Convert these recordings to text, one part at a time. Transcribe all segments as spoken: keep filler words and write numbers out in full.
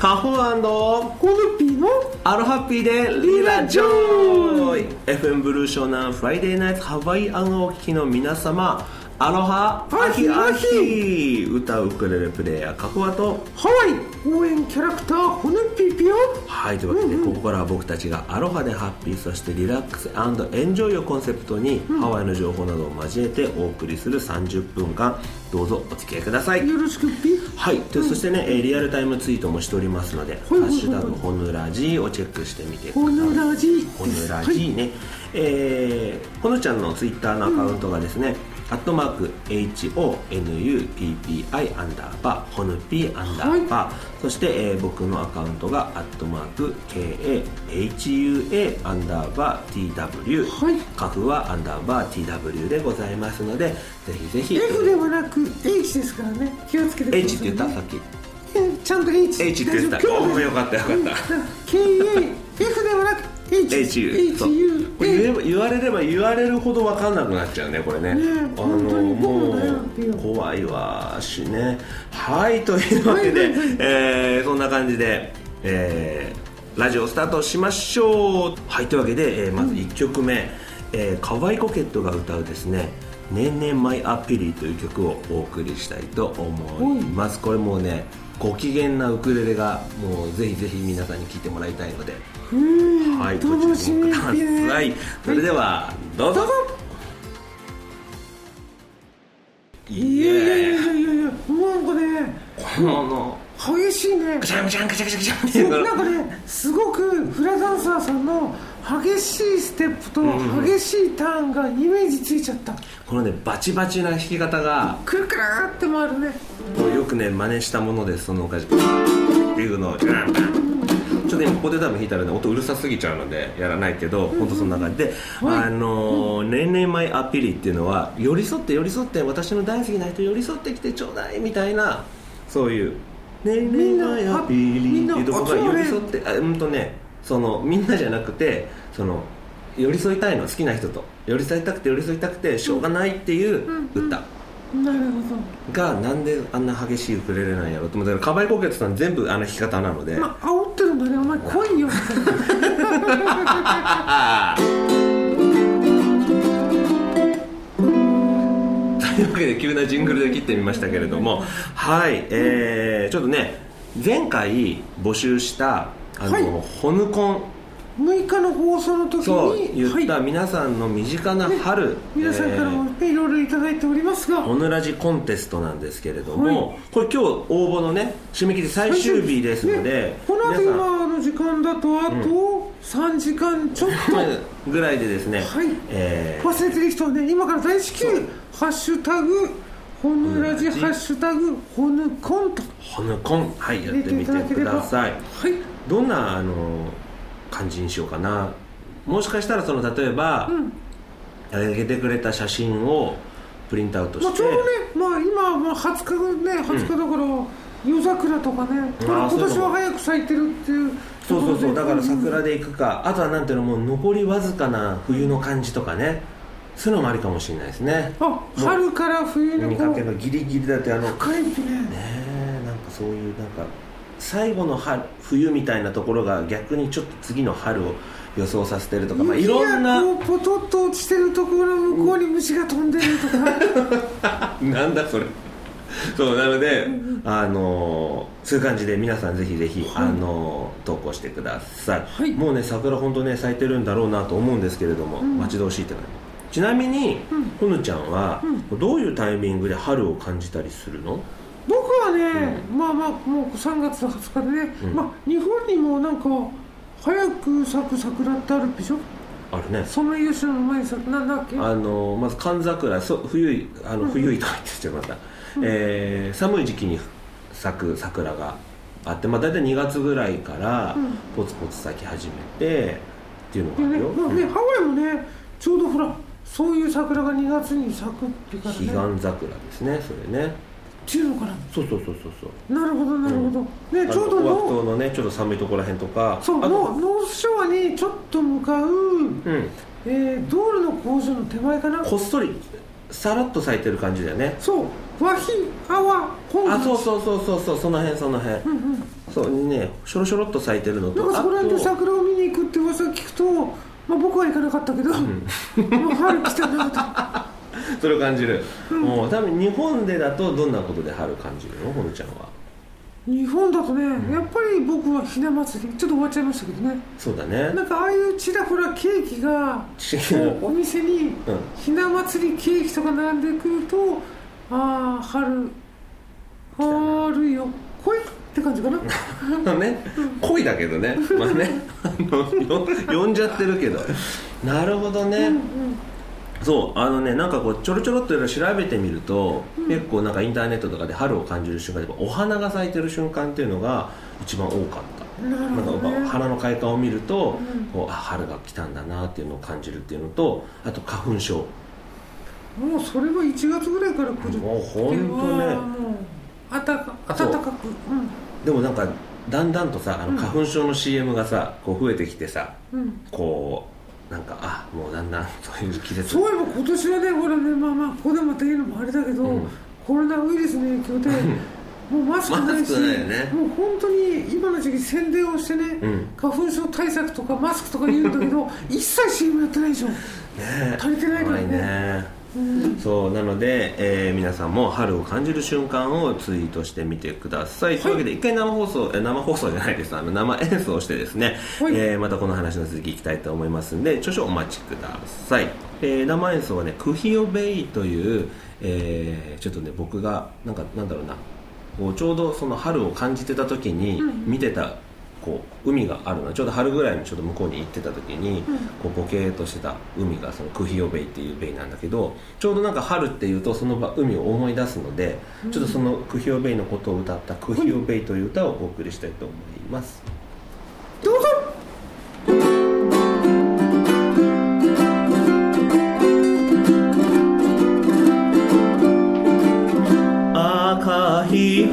カホ& コヌピーのアロハッピーでリラジョイ エフエム ブルー湘南フライデーナイトハワイアンをお聞きの皆様、アロハアヒアヒ、歌うウクレレプレイヤーカホアとハワイ応援キャラクターコヌピーピヨ。 はい、というわけで、うんうん、ここからは僕たちがアロハでハッピー、そしてリラックス&エンジョイをコンセプトに、うん、ハワイの情報などを交えてお送りするさんじゅっぷんかん、どうぞお付き合いください。 よろしくピ。 はい、で、うん、そしてね、リアルタイムツイートもしておりますので、ハッシュタグホヌラジをチェックしてみてください。 ホヌラジホヌラジね、はい、えー、ホヌちゃんのツイッターのアカウントがですね、うん、アットマーク エイチオーエヌユーピーピーアイ アンダーバーホヌピーアンダーバー、はい、そして、えー、僕のアカウントがアットマーク ケーエーエイチユーエー アンダーバー ティーダブリュー、はい、カフはアンダーバー ティーダブリュー でございますので、ぜひぜひ F ではなく H ですからね、気をつけてください、ね、 H って言ったさっきちゃんと H, H って言った。おお、よかったよかった。 ケーエーF ではなく H, H, H U 言, 言われれば言われるほど分かんなくなっちゃうね、これね。ね、あのもう怖いわしね。はい、というわけで、はいはいはい、えー、そんな感じで、えー、ラジオスタートしましょう。はい、というわけで、えー、まずいっきょくめ、うん、えー、カワイコケットが歌うですね、ねんねんマイアピリという曲をお送りしたいと思います。これもうね、ご機嫌なウクレレがもうぜひぜひ皆さんに聴いてもらいたいので、はい、ご注目ください。それではどうぞ。 いやいやいやいやいや、なんかね、 この激しいね、 ガチャンガチャンガチャンガチャンガチャンっていう、 なんかね、すごくフラダンサーさんの激しいステップと激しいターンがイメージついちゃった、うん、このね、バチバチな弾き方がくるくるって回るね。 よくね、真似したものです。そのおかじっていうのをちょっと今ここで多分弾いたらね、音うるさすぎちゃうのでやらないけど、うん、本当そんな感じで、はい、あのー、ねんねんマイアピリっていうのは、寄り添って寄り添って、私の大好きな人寄り添ってきてちょうだいみたいな、そういうねんねんマイアピリっていうところが寄り添って、あ、うんとね、そのみんなじゃなくて、その寄り添いたいの、好きな人と寄り添いたくて寄り添いたくてしょうがないっていう歌なるほどが、なんであんな激しいウクレレなんやろうと思ったら、カバイコケットさん全部あの弾き方なので、 まあ、煽ってるんだね、お前来いよというわけで急なジングルで切ってみましたけれども、はい、えー、ちょっとね、前回募集したあの、はい、ホヌコンむいかの放送の時にそう言った皆さんの身近な春、ね、 皆さんからもいろいろいただいておりますが、 ホヌラジコンテストなんですけれども、はい、これ今日応募のね、締め切り最終日ですので、ね、 この後今の時間だとあとさんじかんちょっとぐらいでですね、 はい、 えー、 忘れてる人はね、今から大至急ハッシュタグホヌラジ、ハッシュタグホヌコンとホヌコン、はい、やってみてください。はい、どんなあの感じにしようかな。もしかしたらその例えば、うん、上げてくれた写真をプリントアウトして、 まあ、ちょうどね、まあ、今まあはつかね、はつかだから、うん、夜桜とかね、今年は早く咲いてるっていう、 そうそうそう、だから桜で行くか、うん、あとはなんていうの、もう残りわずかな冬の感じとかね、そういうのもありかもしれないですね。 あ、春から冬の見かけのギリギリだって、あの深いね、 ね、なんかそういうなんか最後の春冬みたいなところが逆にちょっと次の春を予想させてるとか、まあ、いろんな雪がこうポトッと落ちてるところの向こうに虫が飛んでるとかなんだそれそうなので、あのー、そういう感じで皆さんぜひぜひ、はい、あのー、投稿してください、はい、もうね、桜本当ね咲いてるんだろうなと思うんですけれども、うん、待ち遠しいって感じ。ちなみに、うん、ほぬちゃんは、うん、どういうタイミングで春を感じたりするの？ 僕はね、うん、まあまあもうさんがつはつかでね、うん、まあ、日本にもなんか早く咲く桜ってあるでしょ。 あるね。 ソメイヨシノの前に咲く、なんだっけ、 あのまず寒桜、そ冬いあの冬いとか言ってちゃいました、うん、えー、寒い時期に咲く桜があって、まあ、大体にがつぐらいからポツポツ咲き始めてっていうのがあるよ、 うんね、ね、ハワイもねちょうどほらそういう桜がにがつに咲くっていうからね、 彼岸桜ですね、それねっていうのかな。 そうそうそうそうそう、 なるほどなるほど、うん、ね、ちょうどオアフ島のねちょっと寒いところらへんとか、 そう、ノースショアにちょっと向かう、うん、えー、道路の工場の手前かな、 こっそりさらっと咲いてる感じだよね。 そう、ワヒアワコング、 あ、そうそうそうそうそう、その辺その辺、うんうん、 そうね、しょろしょろっと咲いてるのと、 なんかそこら辺で桜を見に行くって噂聞くと、まあ、僕は行かなかったけど、うん、もう春来たなとそれを感じる、うん、もう多分日本でだとどんなことで春感じるの、ほのちゃんは。 日本だとね、うん、やっぱり僕はひな祭り、ちょっと終わっちゃいましたけどね。 そうだね、 なんかああいうちらほらケーキがお店にひな祭りケーキとか並んでくると、ああ春春よ来いって感じかなね、恋だけどね、まあねあの呼んじゃってるけど、なるほどね、うんうん、そうあのね、なんかこうちょろちょろっと調べてみると、うん、結構なんかインターネットとかで春を感じる瞬間でお花が咲いてる瞬間っていうのが一番多かった。なるほどね、なんか花の開花を見ると、うん、こうあ春が来たんだなっていうのを感じるっていうのと、あと花粉症、 もうそれはいちがつぐらいから来る。 もう本当ね、もう暖か暖かく、うん、 でもなんかだんだんとさ、あの花粉症の シーエム がさこう増えてきてさ、うん、こうなんかあもうだんだんそういう季節、 そういえば今年はね、ほらね、まあまあここでまた言うのもあれだけど、うん、コロナウイルスの影響でもうマスクないし、ないよね、もう本当に今の時期宣伝をしてね、うん、花粉症対策とかマスクとか言うんだけど一切 シーエム やってないでしょ、ね、足りてないからね。うん、そうなので、えー、皆さんも春を感じる瞬間をツイートしてみてください、はい、というわけで一回生放送え生放送じゃないです、あの生演奏してですね、はい、えー、またこの話の続きいきたいと思いますんで少々お待ちください、えー、生演奏はねクヒオベイという、えー、ちょっとね僕がなんかなんだろうな、こうちょうどその春を感じてた時に見てた、うん、こう海があるの、ちょうど春ぐらいにちょっと向こうに行ってた時に、うん、こうボケーっとしてた海がそのクヒオベイっていうベイなんだけど、ちょうどなんか春っていうとその海を思い出すので、うん、ちょっとそのクヒオベイのことを歌ったクヒオベイという歌をお送りしたいと思います、 どうぞ。 赤ひ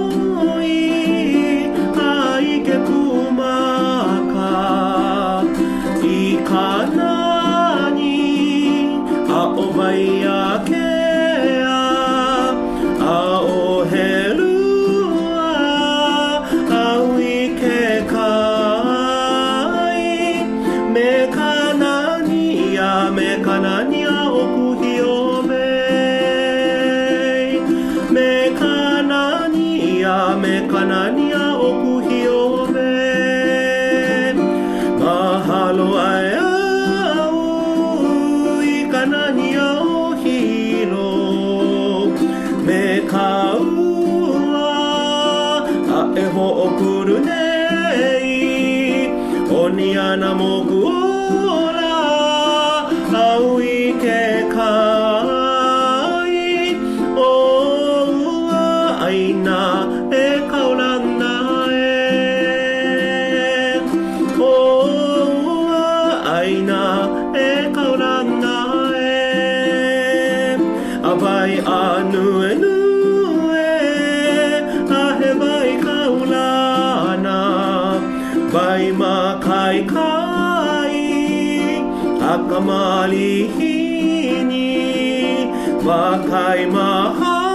まりひに若いマ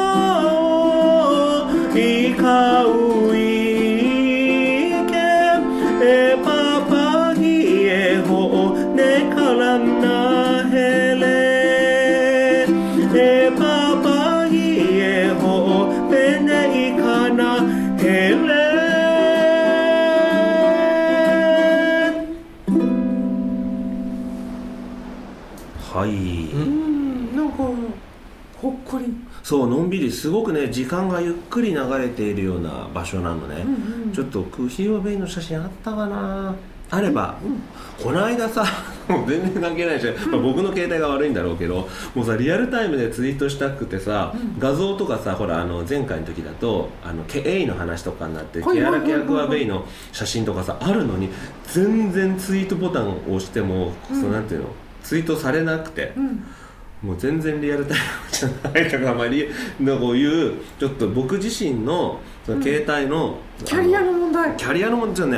ハをいかういけえパパギエホねからなへれえパパギエホねねいかなへれ。はい、うん、 なんかほっこり、 そうのんびりすごくね時間がゆっくり流れているような場所なのね、うんうん、ちょっとクヒオベイの写真あったかな、あれば、うん、この間さもう全然関係ないし、うんまあ、僕の携帯が悪いんだろうけどもうさリアルタイムでツイートしたくてさ、うん、画像とかさほらあの前回の時だとあのケエイの話とかになってケアラケアクアベイの写真とかさあるのに全然ツイートボタンを押しても、うん、そのなんていうのツイートされなくて、うん、もう全然リアルタイムじゃないとか、まあ、リなんかこういうちょっと僕自身のその携帯の、 うん、キャリアの問題キャリアの問題じゃね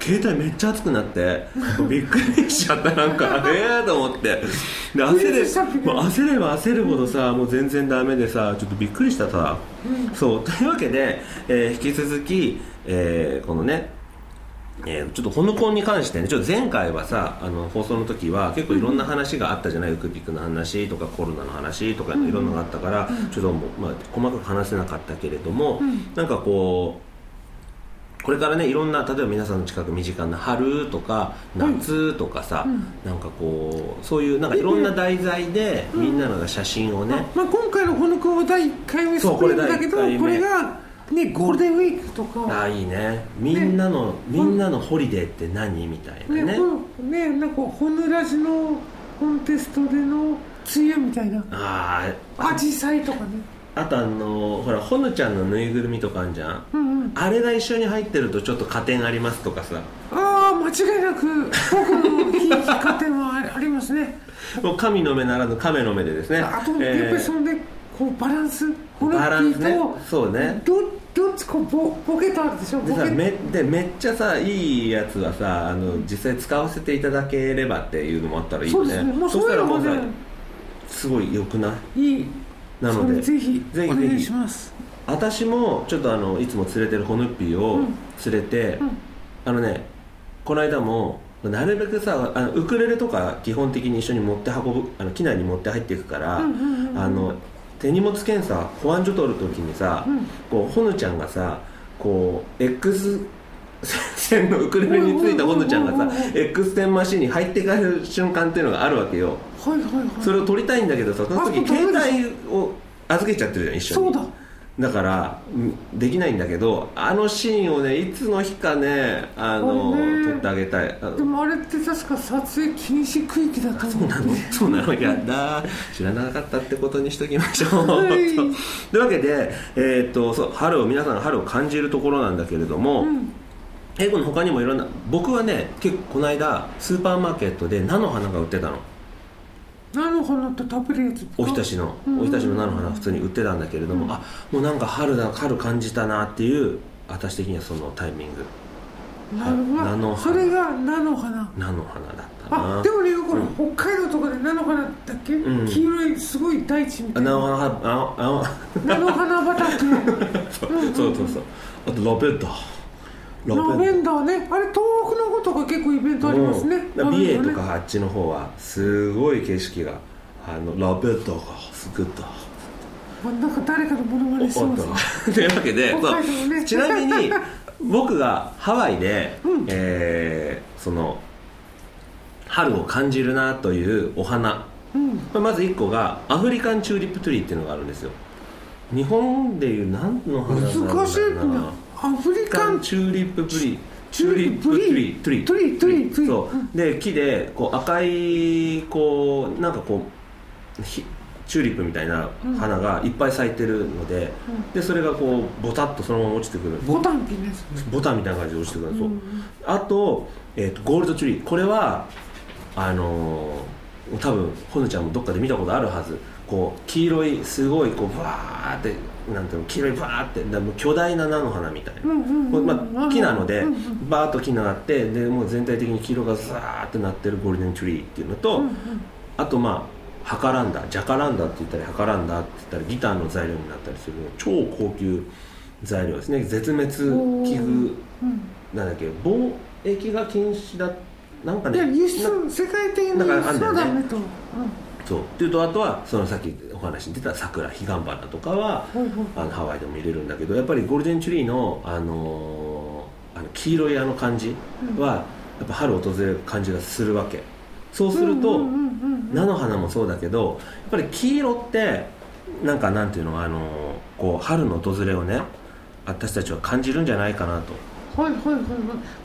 携帯めっちゃ熱くなってびっくりしちゃったなんかええと思ってで焦れもう焦れば焦るほどさもう全然ダメでさちょっとびっくりしたさ、うん、そうというわけで、えー、引き続き、えー、このねえー、ちょっとホヌコンに関してねちょっと前回はさあの放送の時は結構いろんな話があったじゃない、うん、ウクピクの話とかコロナの話とかいろんなのがあったから、うん、ちょっともう、まあ、細かく話せなかったけれども、うん、なんかこうこれからねいろんな例えば皆さんの近く身近な春とか夏とかさ、うん、なんかこうそういうなんかいろんな題材でみんなの写真をね、 うんまあ、今回のホヌコンはだいいっかいめスペインだけどこれがね、ゴールデンウィークとかあいいねみんなの、ね、みんなのホリデーって何みたいなねねねなんかホヌラジのコンテストでの梅雨みたいなあアジサイとかねあとあのほらホヌちゃんのぬいぐるみとかあるじゃん、うんうん、あれが一緒に入ってるとちょっと加点ありますとかさああ間違いなく僕のひいき加点はありますねもう神の目ならぬ亀の目でですねあと、えー、やっぱりそのねこうバランスバランスねそうねどどっちこう ボ, ボケとあるでしょでさめでめっちゃさいいやつはさあの実際使わせていただければっていうのもあったらいいよね。そうですね。もうそしたらもうさすごい良くないいいなのでぜひお願いします。 私もちょっとあのいつも連れてるホヌッピーを連れて、うんうん、あのねこの間もなるべくさあのウクレレとか基本的に一緒に持って運ぶあの機内に持って入っていくから、うんうんうんうん、あの手荷物検査保安所取るときにさ、うん、こうホヌちゃんがさこう X 線のウクレレについたホヌちゃんがさ X 線マシンに入っていかれる瞬間っていうのがあるわけよ、 はいはいはい、 それを取りたいんだけどさその時携帯を預けちゃってるじゃん一緒に。そうだだからできないんだけどあのシーンをねいつの日かねあのね撮ってあげたい。 でもあれって確か撮影禁止区域だと思う。 そうなのそうなのやだ知らなかったってことにしときましょう、はい、というわけで、えー、っとそう春を皆さんが春を感じるところなんだけれども、うん、英語の他にもいろんな僕はね結構この間スーパーマーケットで菜の花が売ってたの。 菜の花って食べるやつおひたしのおひたしの菜の花普通に売ってたんだけれども、うん、あもうなんか春だ春感じたなっていう私的にはそのタイミング。 なるほど。菜の花それが菜の花菜の花だったな。 あでもねこれ、うん、北海道とかで菜の花だっけ、うん、黄色いすごい大地みたいな菜の花あ菜の花畑そう、うんうん、そうそうそうあとラベンダーラベンダーねあれ東北の方とか結構イベントありますね。 美瑛とかあっちの方はすごい景色があのラベンダーがすぐったなんか誰かのモノマネしてますというわけで、ね、ちなみに僕がハワイで、うんえー、その春を感じるなというお花、うん、これまずいっこがアフリカンチューリップトゥリーっていうのがあるんですよ。日本でいう何の花なんだろうな。難しいな。 アフリカンチューリッププリチューリップトゥリートゥリートゥリートゥリートゥリーそうで木でこう赤いこうなんかこうチューリップみたいな花がいっぱい咲いてるので、うん、でそれがこうボタッとそのまま落ちてくるボタンピンですねボタンみたいな感じで落ちてくる、うん、そうあと、えーと、ゴールドトゥリーこれはあのー、多分ほのちゃんもどっかで見たことあるはずこう黄色いすごいこうバーってなんていうの黄色いバーってだもう巨大な菜の花みたいな、うんうんうんまあ、木なので、うんうん、バーッと木があってでもう全体的に黄色がザーってなってるゴールデントゥリーっていうのと、うんうん、あとまあハカランダジャカランダって言ったりハカランダって言ったりギターの材料になったりする超高級材料ですね。絶滅危惧、うん、なんだっけ貿易が禁止だなんかねいや輸出世界的になんかあんだよね、 そうだねと、うんそうっていうとあとはそのさっきお話に出た桜彼岸花とかは、うんうん、あのハワイでも見れるんだけどやっぱりゴールデンチュリーの、あのー、あの黄色いあの感じは、やっぱ春訪れる感じがするわけ。そうすると、うんうんうんうん、菜の花もそうだけどやっぱり黄色ってなんかなんていうの、あのー、こう春の訪れをね私たちは感じるんじゃないかなと。 はいはいはいはい。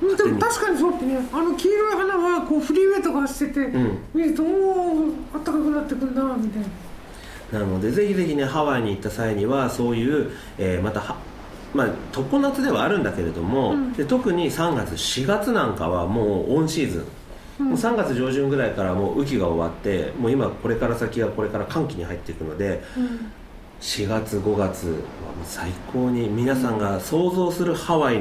でも確かにそうってね、あの黄色い花はこうフリーウェイとかしてて、うん、見るとおおあったかくなってくるなみたいな。なのでぜひぜひねハワイに行った際にはそういう、えー、またはまあ常夏ではあるんだけれども、うん、で特にさんがつしがつなんかはもうオンシーズン、うん、もうさんがつ上旬ぐらいからもう雨季が終わってもう今これから先はこれから寒気に入っていくので、うん、しがつごがつはもう最高に皆さんが想像するハワイの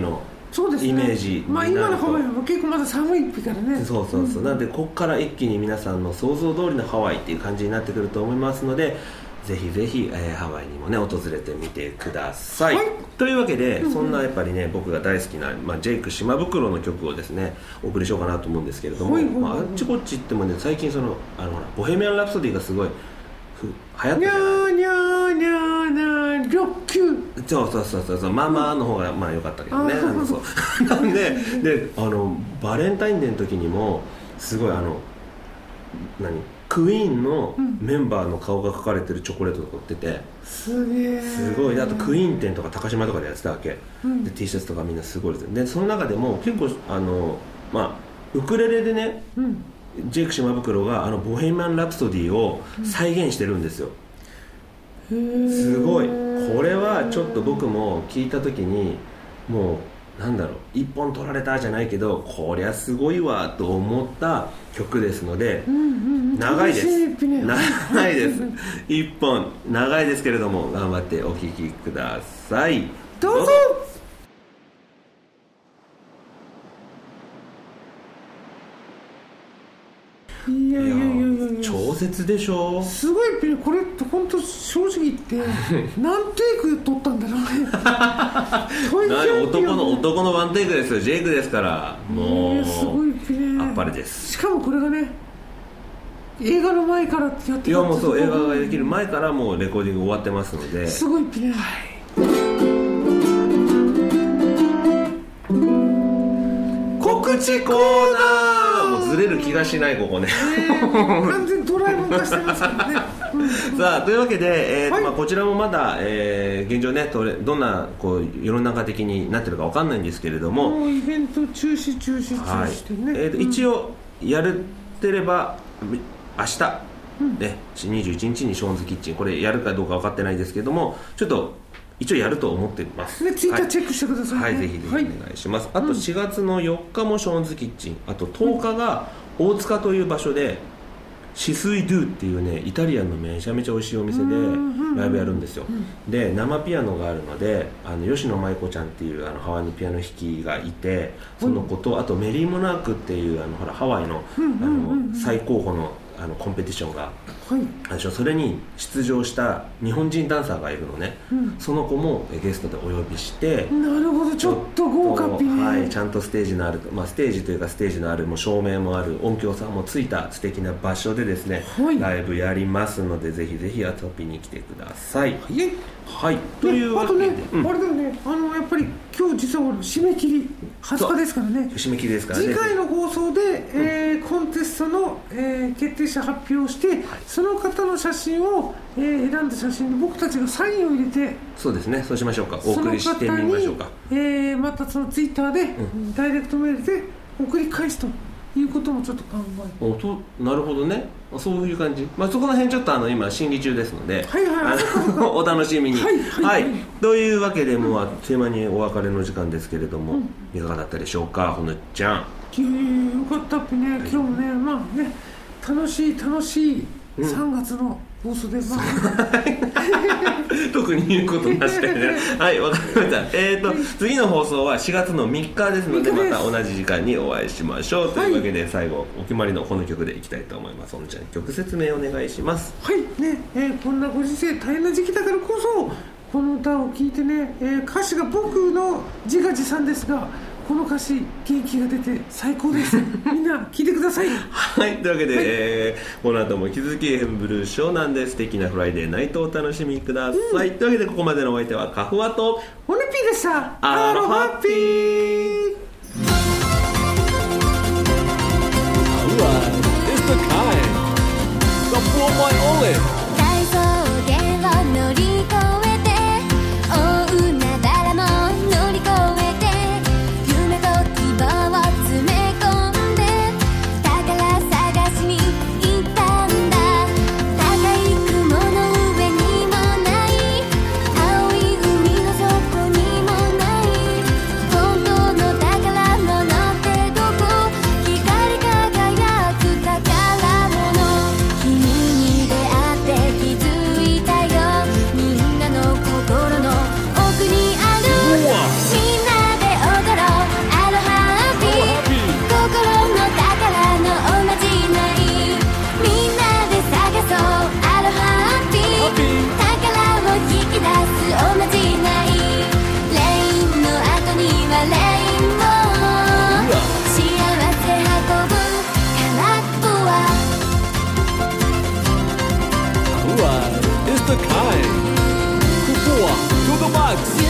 そうですね、 イメージになると、 まあ、今のハワイは結構まだ寒いからね。 そうそうそう、うん、なんでここから一気に皆さんの想像通りのハワイっていう感じになってくると思いますので、ぜひぜひ、えー、ハワイにもね訪れてみてください、はい、というわけで、うんうん、そんなやっぱりね僕が大好きな、まあ、ジェイク島袋の曲をですねお送りしようかなと思うんですけれども、はいはいはい、まあ、あっちこっち行ってもね最近そのあのほらボヘミアン・ラプソディがすごい流行ったじゃない。 にゃーにゃーにゃーにゃーロック、 そうそうそうそう、ママの方がまあ良かったけどね、うん、あのそうなんでであのバレンタインデーの時にもすごいあの何クイーンのメンバーの顔が描かれてるチョコレートとか売ってて、 すげえ、 すごい。あとクイーン店とか高島とかでやってたわけ、うん、で T シャツとかみんなすごいです。でその中でも結構あのまあウクレレでね、うん、ジェイク島袋があのボヘミアン・ラプソディを再現してるんですよ、うん、すごい。これはちょっと僕も聞いた時にもうなんだろう一本取られたじゃないけどこりゃすごいわと思った曲ですので、うんうん、長いです長いです一本長いですけれども頑張ってお聴きください。 どうぞ。いやいやいやいや超絶でしょ。 すごい。これ本当正直言って何テイク撮ったんだろうね男の男のワンテイクですよ。ジェイクですからもうすごいピね。 あっぱれです。 しかもこれがね映画の前からやってた。 いやもうそう映画ができる前からもうレコーディング終わってますので、 すごいピね、はい、 告知コーナーもうずれる気がしないここね、 えー、完全にドラえもん化してますからねさあというわけで、えーはい、 まあ、こちらもまだ、えー、現状ねどんなこう世の中的になってるか分かんないんですけれども、 もうイベント中止中止中止してね、 はい、えーとうん、一応やれてれば明日、うんね、にじゅういちにちにショーンズキッチンこれやるかどうか分かってないですけどもちょっと一応やると思ってます。 でツイッターチェックしてください、ね、 はい、はい、ぜひぜひお願いします、はい、あとしがつのよっかもショーンズキッチン、あととおかが大塚という場所でシスイドゥっていうねイタリアンのめちゃめちゃ美味しいお店でライブやるんですよ、うん、で生ピアノがあるのであの吉野舞子ちゃんっていうあのハワイのピアノ弾きがいてその子とあとメリー・モナークっていうあのほらハワイの、あの最高峰のあのコンペティションが、はい、それに出場した日本人ダンサーがいるのね、うん、その子もゲストでお呼びして、 なるほど、ちょっと豪華ピン、 はい、ちゃんとステージのある、まあ、ステージというかステージのあるもう照明もある音響さんもついた素敵な場所でですね、はい、ライブやりますのでぜひぜひ遊びに来てください。はい、はい、というわけで、 ね、あとね、うん、あれだよね、あのやっぱり今日実は締め切りはつかですからね、 締め切りですからね。 次回の放送で、えー、コンテストの、えー、決定者発表して、はい、その方の写真を、えー、選んだ写真に僕たちがサインを入れて、 そうですね、そうしましょうか、お送りしてみましょうか。 えー、またそのツイッターで、うん、ダイレクトメールで送り返すということもちょっと考えおとなるほどね、そういう感じ、まあ、そこら辺ちょっとあの今審議中ですので、はいはい、お楽しみに、はいはいはい、というわけでもうあっという間にお別れの時間ですけれども、うん、いかがだったでしょうか、ほのちゃん。 えー、よかったってね、今日もね、まあね、楽しい楽しいさんがつの放送で、うん、まあ特に言うことなしでねはいわかりました。えーと、はい、次の放送はしがつのみっかですので、また同じ時間にお会いしましょう。というわけで最後お決まりのこの曲でいきたいと思います。ほのちゃん曲説明お願いします。 はいね、えー、こんなご時世大変な時期だからこそこの歌を聴いてね、えー、歌詞が僕の自画自賛ですがこの歌詞元気が出て最高ですみんな聴いてくださいはい、というわけで、はい、えー、この後も引き続きエフエムブルーショーなんで素敵なフライデーナイトをお楽しみください、うん、というわけでここまでのお相手はカフワとホネピーでした。 アロハッピー。 Alright, it's the kind The four my olive君に出会って bugs.